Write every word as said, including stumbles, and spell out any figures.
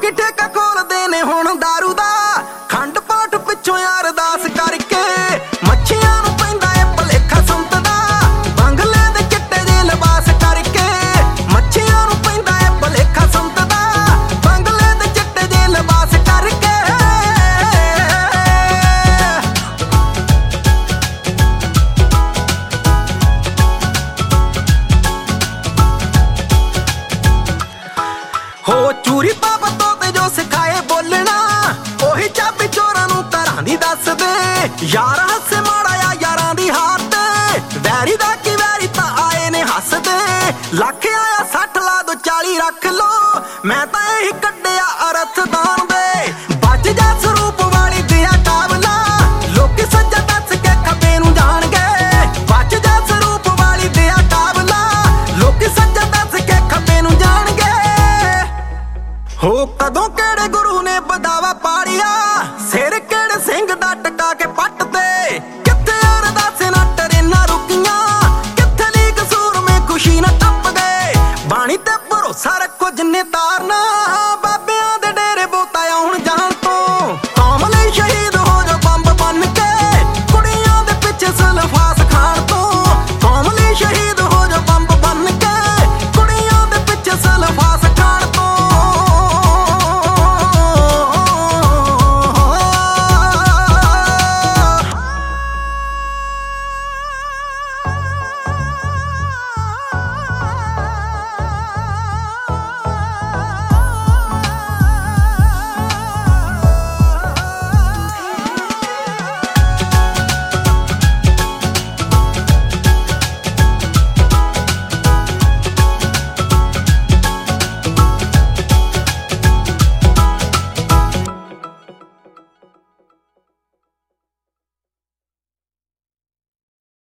ਲੋਕੀ ਠੇਕਾ ਖੋਲਦੇ ਨੇ ਹੁਣ ਦਾਰੂ ਦਾ, ਖੰਡ ਪਾਠ ਪਿੱਛੋਂ ਅਰਦਾਸ ਕਰਕੇ। ਮੱਛੀਆਂ ਨੂੰ ਪੈਂਦਾ ਏ ਭੁਲੇਖਾ ਸੰਤ ਦਾ, ਬੰਗਲੇ ਦੇ ਚਿੱਟੇ ਜਿਹੇ ਲਿਬਾਸ ਕਰਕੇ। ਮੱਛੀਆਂ ਨੂੰ ਪੈਂਦਾ ਏ ਭੁਲੇਖਾ ਸੰਤ ਦਾ, ਬੰਗਲੇ ਦੇ ਚਿੱਟੇ ਜਿਹੇ ਲਿਬਾਸ ਕਰਕੇ। ਹੋ ਚੂਰੀ ਪਾਪਾ ਤੋਂ ਤੇ ਜੋ ਸਿਖਾਏ ਬੋਲਣਾ, ਉਹੀ ਚਾਬੀ ਚੋਰਾਂ ਨੂੰ ਘਰਾਂ ਦੀ ਦੱਸ ਦੇ। ਯਾਰ ਹੱਸੇ ਮਾੜਾ ਆ ਯਾਰਾਂ ਦੀ ਹਾਰ ਤੇ, ਵੈਰੀ ਦਾ ਕੀ ਵੈਰੀ ਤਾਂ ਆਏ ਨੇ ਹੱਸਦੇ। ਲੱਖ ਆਇਆ ਸੱਠ ਲਾ ਦੋ ਚਾਲੀ ਰੱਖ ਲੋ, ਮੈਂ ਤਾਂ ਇਹੀ ਕੱਢਿਆ ਅਰਥ ਦਾਨ ਦੇ। ਬੱਜ ਜਾ ਸਰੂਪ ਵਾਲੀ ਦਿਆ ਕਾਬਲਾ, ਲੋਕੀ ਸੱਜਾ ਦੱਸ ਕੇ ਖੱਬੇ ਨੂੰ ਜਾਣਗੇ। ਬੱਜ ਜਾ ਸਰੂਪ ਵਾਲੀ ਦਿਆ ਕਾਬਲਾ, ਲੋਕੀ ਸੱਜਾ ਦੱਸ ਕੇ ਖੱਬੇ ਨੂੰ ਜਾਣਗੇ। ਹੋ ਕਦੋਂ ਕਿਹੜੇ ਗੁਰੂ ਨੇ ਬਦਾਵਾ ਪਾੜਿਆ, ਸਿਰ ਕਿਹੜੇ ਸਿੰਘ ਦਾ ਟਕਾ ਕੇ ਪੱਟ ਤੇ। ਕਿੱਥੇ ਅਰਦਾਸੇ ਨਾ ਟਰੇਨਾਂ ਰੁਕੀਆਂ, ਕਿੱਥੇ ਨੀ ਕਸੂਰ ਮੈਂ ਖੁਸ਼ੀ ਨਾ ਟੱਪ ਗਏ। ਬਾਣੀ ਤੇ ਭਰੋਸਾ ਰੱਖੋ ਜਿੰਨੇ ਤਾਰਨਾ।